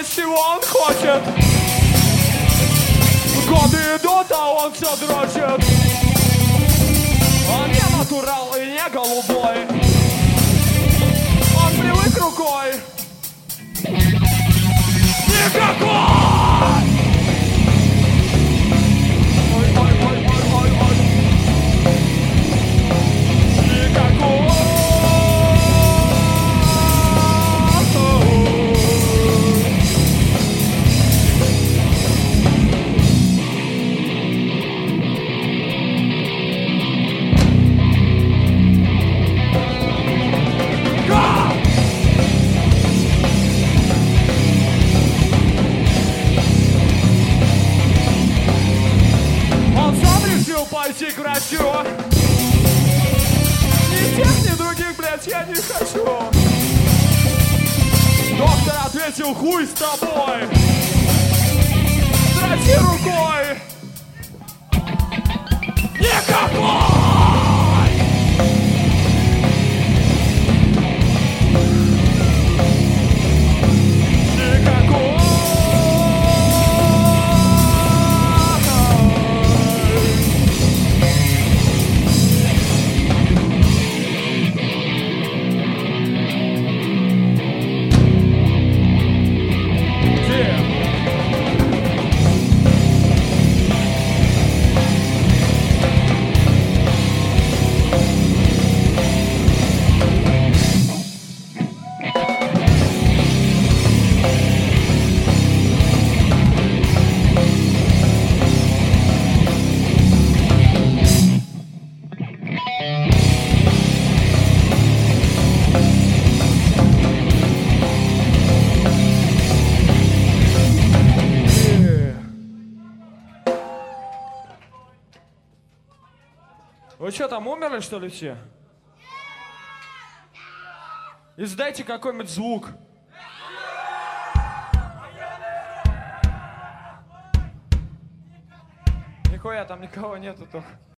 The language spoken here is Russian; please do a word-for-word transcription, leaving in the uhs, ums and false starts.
есть чего он хочет. Годы идут, а он все дрочит. Он не натурал и не голубой. Он привык рукой. Никакой! Ой, ой, ой, ой, ой, ой. Никакой! Пойти к врачу. Ни тех, ни других, блядь, я не хочу. Доктор ответил: хуй с тобой. Дрочи рукой. Никакой! Никакой! Вы что, там умерли, что ли, все? Издайте какой-нибудь звук. Нихуя, там никого нету только.